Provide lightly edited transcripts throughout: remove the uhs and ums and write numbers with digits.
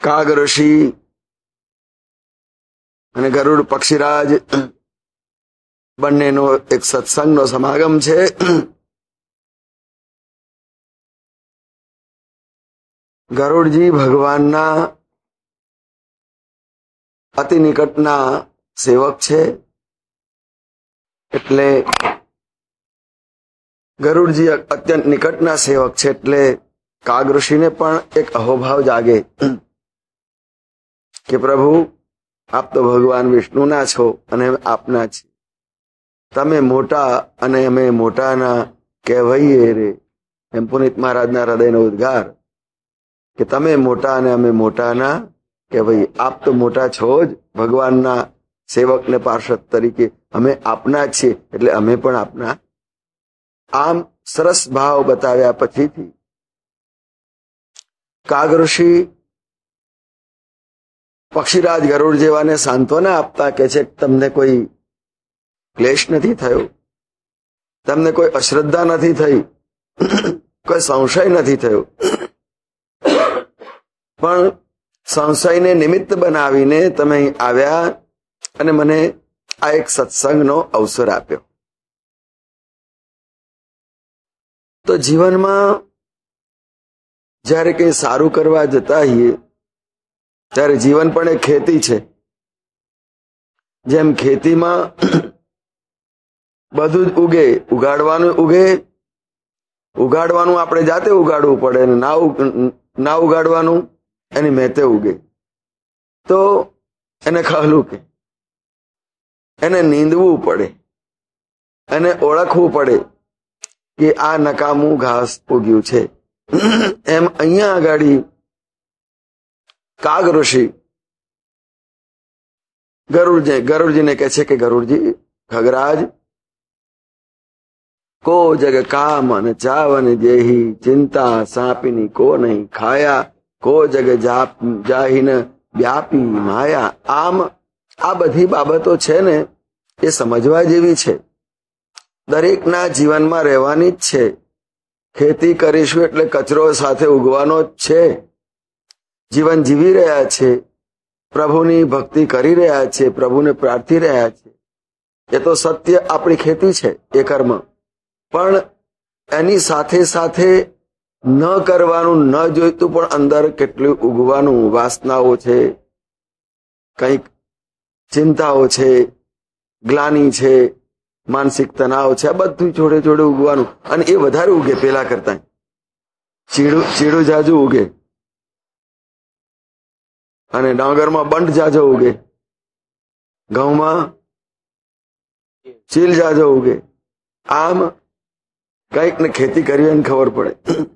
કાગ ઋષિ અને ગરુડ પક્ષીરાજ બંનેનો એક સત્સંગનો સમાગમ છે. ગરુડજી ભગવાનના અતિ નિકટના સેવક છે. એટલે ગરુડજી અત્યંત નિકટના સેવક છે એટલે કાગ ઋષિને પણ એક અહોભાવ જાગે કે પ્રભુ આપ તો ભગવાન વિષ્ણુના છો અને આપના છે. તમે મોટા અને અમે મોટાના કહેવાઈએ રે, એમ પુનિત મહારાજના હૃદયનો ઉદ્ગાર કે તમે મોટા અને અમે મોટાના કહેવાઈએ. આપ તો મોટા છો જ ભગવાનના સેવક ને પાર્ષદ તરીકે, અમે આપના જ છીએ એટલે અમે પણ આપના. આમ સરસ ભાવ બતાવ્યા પછીથી કાગ ઋષિ પક્ષીરાજ ગરુડ જેવાને સાંત્વના આપતા કે છે તમને કોઈ ક્લેશ નથી થયો, તમને કોઈ અશ્રદ્ધા નથી થઈ, કોઈ સંશય નથી થયો, પણ સંશયને નિમિત્ત બનાવીને તમે અહીં આવ્યા અને મને આ એક સત્સંગનો અવસર આપ્યો. તો જીવનમાં જ્યારે કંઈ સારું કરવા જતા હોઈએ ત્યારે જીવન પણ એક ખેતી છે. જેમ ખેતીમાં બધું જ ઉગે, ઉગાડવાનું ઉગે, ઉગાડવાનું આપણે જાતે ઉગાડવું પડે અને ના ઉગાડવાનું એની મેતે ઉગે. તો એને ખહલું કે એને નીંદવું પડે, એને ઓળખવું પડે કે આ નકામું ઘાસ ઉગ્યું છે. એમ અહીંયા આગળ કાગ ઋષિ ગરુડજીને કહે છે કે ગરુડજી ખગરાજ કો જગ કામન ચાવન જેહી ચિંતા સાપીની કો નહીં ખાયા કો જગ જાહીન વ્યાપી માયા. આમ આ બધી બાબતો છે ને એ સમજવા જેવી છે, દરેકના જીવનમાં રહેવાની જ છે. ખેતી કરીશું એટલે કચરો સાથે ઉગવાનો જ છે. જીવન જીવી રહ્યા છે, પ્રભુની ભક્તિ કરી રહ્યા છે, પ્રભુને પ્રાર્થી રહ્યા છે, એ તો સત્ય આપણી ખેતી છે, એ કર્મ. પણ એની સાથે સાથે ન કરવાનું, ન જોઈતું પણ અંદર કેટલું ઉગવાનું, વાસનાઓ છે, કંઈક ચિંતાઓ છે, ગ્લાની છે, માનસિક તણાવ છે, આ બધું જોડે જોડે ઉગવાનું. અને એ વધારે ઉગે પેલા કરતા. ચીડું જાજુ ઉગે અને ડાંગરમાં બંટ જાજો ઉગે, ઘઉંમાં ચીલ જાજો ઉગે. આમ કંઈક ને ખેતી કરી એને ખબર પડે.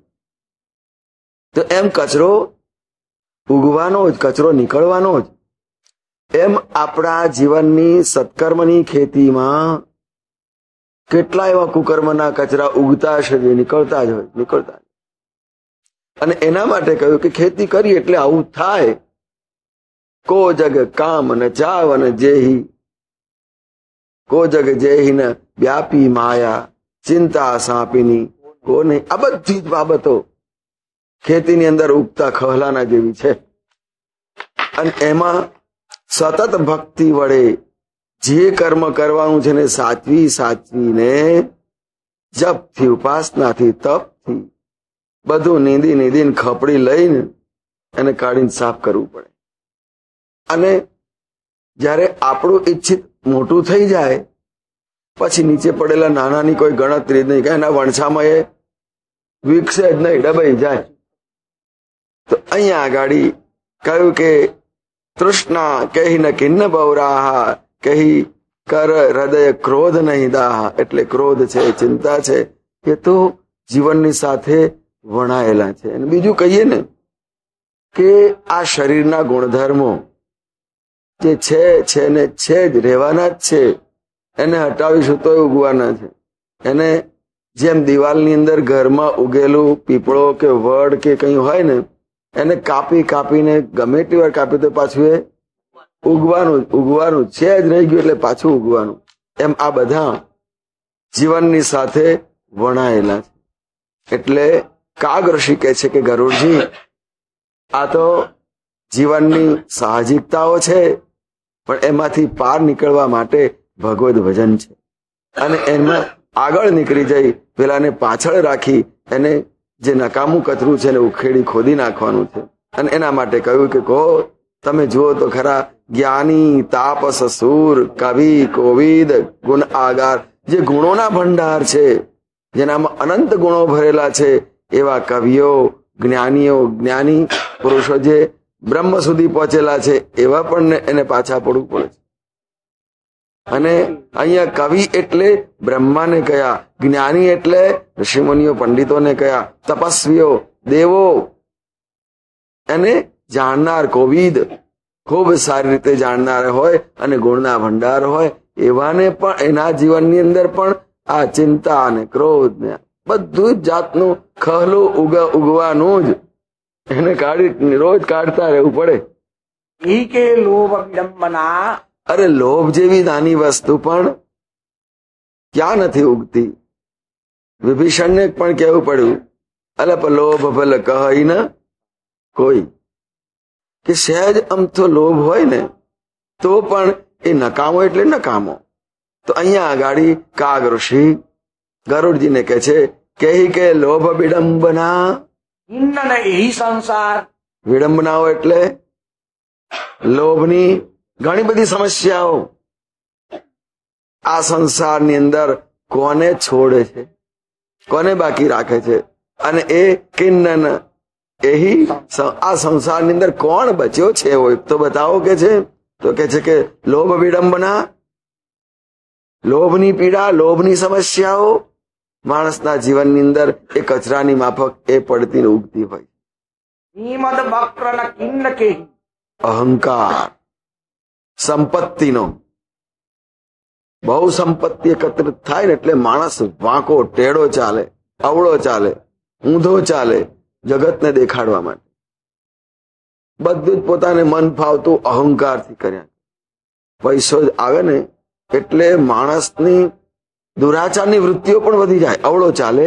તો એમ કચરો ઉગવાનો જ, કચરો નીકળવાનો જ. એમ આપણા જીવનની સત્કર્મની ખેતીમાં કેટલા એવા કુકર્મના કચરા ઉગતા છે જે નીકળતા જ હોય, નીકળતા. અને એના માટે કહ્યું કે ખેતી કરી એટલે આવું થાય. કો જગ કામ ન ચાવ ન જેહી, કો જગ જેહી ન વ્યાપી માયા ચિંતા સાપીની કો નહીં. આ બધી જ બાબતો ખેતીની અંદર ઉગતા ખહલાના જેવી છે. અને એમાં સતત ભક્તિ વડે જે કર્મ કરવાનું છે ને સાચવીને જપથી, ઉપાસનાથી, તપથી બધું નીંદીને ખપડી લઈને એને કાઢીને સાફ કરવું પડે. અને જ્યારે આપણું ઈચ્છિત મોટું થઈ જાય પછી નીચે પડેલા નાનાની કોઈ ગણતરી નહીં, કે એના વણછામાં એ વિકસે જ નહીં, ડબાઈ જાય. તો અહીંયા આગળ કહ્યું કે તૃષ્ણા કહી ન કિન્ન બૌરાહા કહી કર હૃદય ક્રોધ નહીં દાહા. એટલે ક્રોધ છે, ચિંતા છે, એ તો જીવનની સાથે વણાયેલા છે. અને બીજું કહીએ ને કે આ શરીરના ગુણધર્મો જે છે ને છે જ, રહેવાના જ છે. એને હટાવીશું તો ઉગવાના છે. એને જેમ દિવાલની અંદર ઘરમાં ઉગેલું પીપળો કે વડ કે કંઈ હોય ને, એને કાપીને ગમે તેટલી વાર કાપી તો પાછું એ ઉગવાનું છે જ, રહી ગયું એટલે પાછું ઉગવાનું. એમ આ બધા જીવનની સાથે વણાયેલા છે. એટલે કાગ ઋષિ કહે છે કે ગરુડજી આ તો જીવનની સાહજિકતાઓ છે, પણ એમાંથી પાર નીકળવા માટે ભગવદ ભજન છે. અને એમાં આગળ નીકળી જઈ પેલાને પાછળ રાખી એને જે નકામું કચરું છે એને ઉખેડી ખોદી નાખવાનું છે. અને એના માટે કહ્યું કે કહો તમે જુઓ તો ખરા, જ્ઞાની તાપસ સૂર કવિ કોવિદ ગુણ આગાર, જે ગુણોના ભંડાર છે, જેનામાં અનંત ગુણો ભરેલા છે, એવા કવિઓ જ્ઞાનીઓ જ્ઞાની પુરુષો જે બ્રહ્મ સુધી પહોંચેલા છે, એવા પણ એને પાછા પડવું પડે છે. અને અહીંયા કવિ એટલે બ્રહ્માને કયા, જ્ઞાની એટલે ઋષિમુનિઓ પંડિતોને કયા, તપસ્વીઓ દેવો, અને જાણનાર કોવિદ ખૂબ સારી રીતે જાણનાર હોય અને ગુણના ભંડાર હોય, એવાને પણ એના જીવનની અંદર પણ આ ચિંતા અને ક્રોધ ને બધું જ જાતનું ખહલું ઉગવાનું જ એને કાઢી રોજ કાઢતા રહેવું પડે. ઈ કે લોભ વિડંબના, અરે લોભ જેવી નાની વસ્તુ પણ ક્યાં નથી ઉગતી. વિભીષણને પણ કહેવું પડ્યું, અલે લોભ ભલે કહી ન કોઈ, કે સહેજ અમથો લોભ હોય ને તો પણ એ નકામો એટલે નકામો. તો અહીંયા આગાડી કાગ ઋષિ ગરુડજીને કહે છે કે લોભ વિડંબના, ઇન્ન એ સંસાર, વિડંબનાઓ એટલે લોભની ઘણી બધી સમસ્યાઓ આ સંસારની અંદર કોને છોડે છે, કોને બાકી રાખે છે. અને એ કિન્નન એહી, આ સંસારની અંદર કોણ બચ્યો છે હોય તો બતાવો કે છે. તો કે છે કે લોભ વિડંબના, લોભની પીડા, લોભની સમસ્યાઓ માણસના જીવનની અંદર એ કચરાની માફક એ પડતી ઉગતી હોય. શ્રીમદ વક્ર કિન્ન કે, અહંકાર સંપત્તિનો, બહુ સંપત્તિ એકત્રિત થાય ને એટલે માણસ વાંકો ટેડો ચાલે, અવળો ચાલે, ઊંધો ચાલે, જગતને દેખાડવા માટે બધું જ પોતાને મન ફાવતું અહંકારથી કર્યા. પૈસો જ આવે ને એટલે માણસની દુરાચારની વૃત્તિઓ પણ વધી જાય, અવળો ચાલે.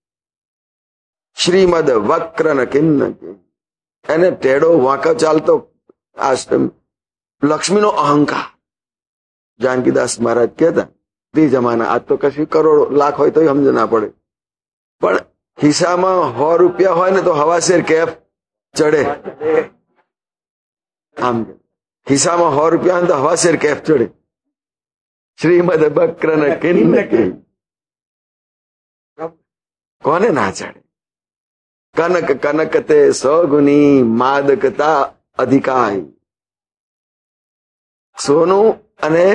શ્રીમદ વક્ર ન કિન્ન, એને ટેડો વાંકો ચાલતો આશ્રમ, લક્ષ્મીનો અહંકાર. જાનકીદાસ મહારાજ કહેતા તે જમાના, આજ તો કશું કરોડો લાખ હોય તો સમજ ના પડે, પણ ખિસ્સામાં 100 રૂપિયા હોય ને તો હવાશેર કેફ ચડે. આમ ખિસ્સામાં 100 રૂપિયા હોય તો હવાશેર કેફ ચડે. શ્રીમદ વક્ર ન કિન્ન કે, કોને ના ચડે. કનક કનક તે સોગુની માદકતા અધિકાય, સોનું અને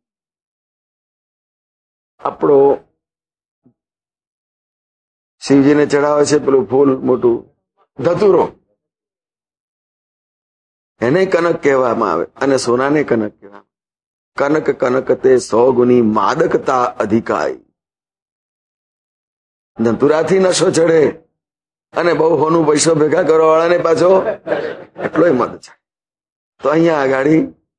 આપણો શિવજીને ચડાવે છે પેલું ફૂલ મોટું ધતુરો, એને કનક કહેવામાં આવે અને સોનાને કનક કહેવામાં. કનક કનક તે 100 ગુની માદકતા અધિકાય, ધતુરાથી નશો ચડે અને બહુ હોનું પૈસો ભેગા કરવા વાળાને પાછો એટલોય મદ છે. તો અહીંયા આગાડી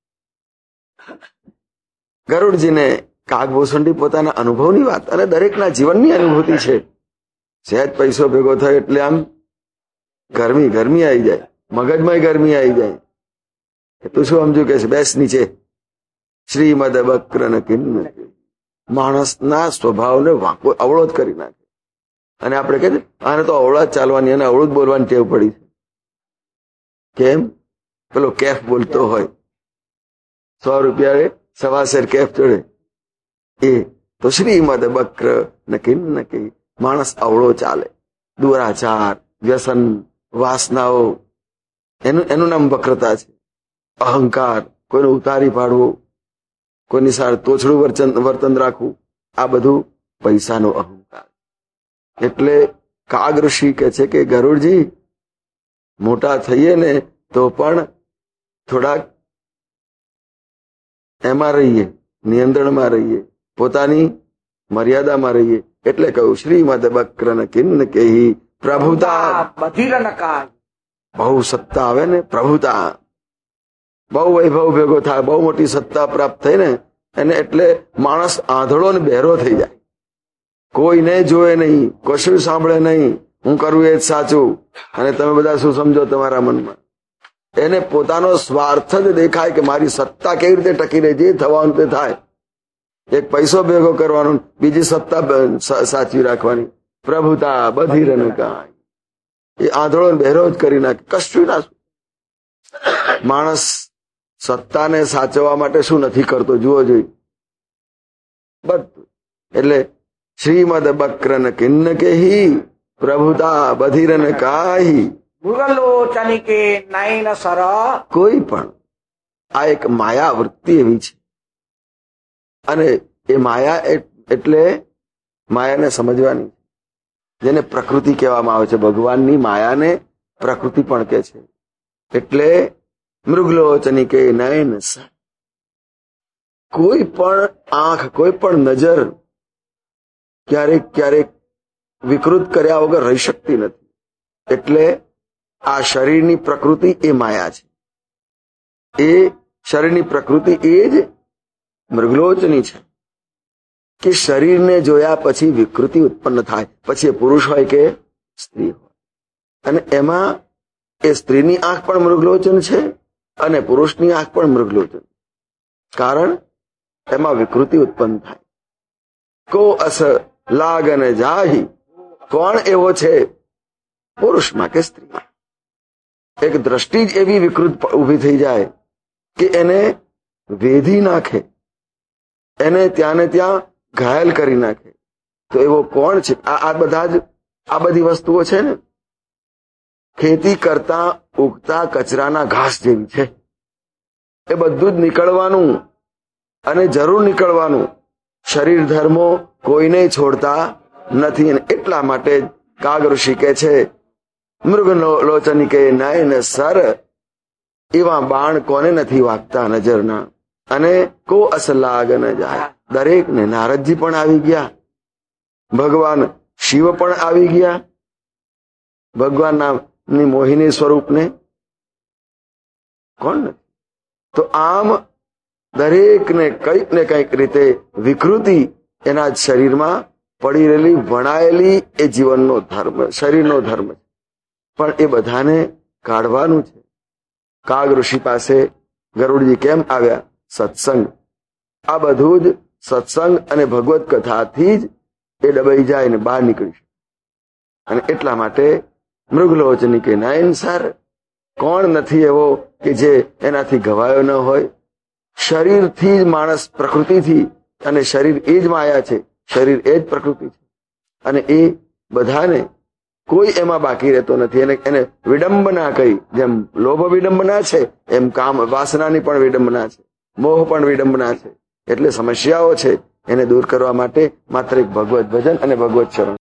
ગરુડજીને કાગભૂષણથી પોતાના અનુભવની વાત અને દરેકના જીવનની અનુભૂતિ છે. સહેજ પૈસો ભેગો થાય એટલે આમ ગરમી આવી જાય, મગજમાં ગરમી આવી જાય. તું શું સમજુ કે છે, બેસ નીચે. શ્રીમદ વક્ર ન કિન્ન, માણસના સ્વભાવને વાંકો અવળો જ કરી નાખે. અને આપણે કહે આને તો અવળા જ ચાલવાની અને અવળું જ બોલવાની ટેવ પડી છે. કેમ? પેલો કેફ બોલતો હોય, 100 રૂપિયા સવાશેર કેફ ચડે, એ તો શ્રીમદ વક્ર ન કિન્ન કે, માણસ અવળો ચાલે. દુરાચાર, વ્યસન, વાસનાઓ, એનું નામ વક્રતા છે. અહંકાર, કોઈને ઉતારી પાડવું, કોઈની સાથે તોછડું વર્તન રાખવું, આ બધું પૈસાનો અહંકાર. એટલે કાગ ઋષિ કહે છે કે ગરુડજી, મોટા થઈએ ને તો પણ થોડાક એમાં રહીએ, નિયંત્રણમાં રહીએ, પોતાની મર્યાદામાં રહીએ. એટલે કહ્યું શ્રીમદ વક્ર ન કિન્ન કેહી, પ્રભુતા બધિર ન કાય. બહુ સત્તા આવે ને, પ્રભુતા, બહુ વૈભવ ભેગો થાય, બહુ મોટી સત્તા પ્રાપ્ત થઈ ને એને એટલે માણસ આંધળો ને બહેરો થઈ જાય. કોઈને જોવે નહીં, કશું સાંભળે નહીં, હું કરું એ જ સાચું અને તમે બધા શું સમજો તમારા મનમાં. એને પોતાનો સ્વાર્થ જ દેખાય કે મારી સત્તા કેવી રીતે ટકી રહે, જે થવાનું તે થાય. એક પૈસો ભેગો કરવાનો, બીજી સત્તા સાચવી રાખવાની. પ્રભુતા બધીરન કાય, એ આંધળો બહેરો જ કરી નાખે, કશું ના. માણસ સત્તાને સાચવવા માટે શું નથી કરતો જુઓ જોઈ બધું. એટલે શ્રીમદ બક્રન કિન્ન કેહી પ્રભુતા બધીરન કાહી. મૃગલોચનિકે નયન સર. કોઈ પણ આ એક માયા વૃત્તિ એવી છે, અને એ માયા એટલે માયાને સમજવાની, જેને પ્રકૃતિ કહેવામાં આવે છે. ભગવાનની માયાને પ્રકૃતિ પણ કહે છે. એટલે મૃગલોચનિકે નયન સર, કોઈ પણ આંખ, કોઈ પણ નજર ક્યારેક ક્યારેક વિકૃત કર્યા વગર રહી શકતી નથી. એટલે આ શરીરની પ્રકૃતિ એ માયા છે. એ શરીરની પ્રકૃતિ એ જ મૃગલોચની છે કે શરીરને જોયા પછી વિકૃતિ ઉત્પન્ન થાય, પછી એ પુરુષ હોય કે સ્ત્રી હોય. અને એમાં એ સ્ત્રીની આંખ પણ મૃગલોચન છે અને પુરુષની આંખ પણ મૃગલોચન. કારણ એમાં વિકૃતિ ઉત્પન્ન થાય. કો અસ લાગન જાહી, કોણ એવો છે પુરુષમાં કે સ્ત્રીમાં? એક દ્રષ્ટિ જ એવી વિકૃત ઉભી થઈ જાય કે એને વેધી નાખે, એને ત્યાં ને ત્યાં ઘાયલ કરી નાખે. તો એવો કોણ છે? આ બધી વસ્તુઓ છે ને, ખેતી કરતા ઉગતા કચરાના ઘાસ જેવી છે. એ બધું જ નીકળવાનું અને જરૂર નીકળવાનું. શરીર ધર્મો કોઈને છોડતા નથી. અને એટલા માટે કાગ ઋષિ કહે છે મૃગલોચનિકે નયન સર, એવા બાણ કોને નથી વાગતા નજરના. અને કો અસ લાગ ન જાય. દરેક ને નારદજી પણ આવી ગયા, ભગવાન શિવ પણ આવી ગયા, ભગવાનની મોહિની સ્વરૂપને કોણ નથી. તો આમ દરેકને કંઈક ને કંઈક રીતે વિકૃતિ એના જ શરીરમાં પડી રહેલી, વણાયેલી એ જીવનનો ધર્મ, શરીરનો ધર્મ છે. પણ એ બધાને કાઢવાનું છે. કાગ ઋષિ પાસે ગરુડજી કેમ આવ્યા? સત્સંગ. આ બધું જ સત્સંગ અને ભગવત કથાથી જ એ દબાઈ જાય ને બહાર નીકળી શકે. અને એટલા માટે મૃગલોચની કે નયન સર, કોણ નથી એવો કે જે એનાથી ઘવાયો ન હોય? શરીરથી જ માણસ, પ્રકૃતિથી, અને શરીર એ જ માયા છે, શરીર એ જ પ્રકૃતિ છે. અને એ બધાને કોઈ એમાં બાકી રહેતો નથી. એને વિડંબના કહી, જેમ લોભ વિડંબના છે એમ કામ વાસનાની પણ વિડંબના છે, મોહ પણ વિડંબના છે. એટલે સમસ્યાઓ છે એને દૂર કરવા માટે માત્ર એક ભગવત ભજન અને ભગવત શરણ.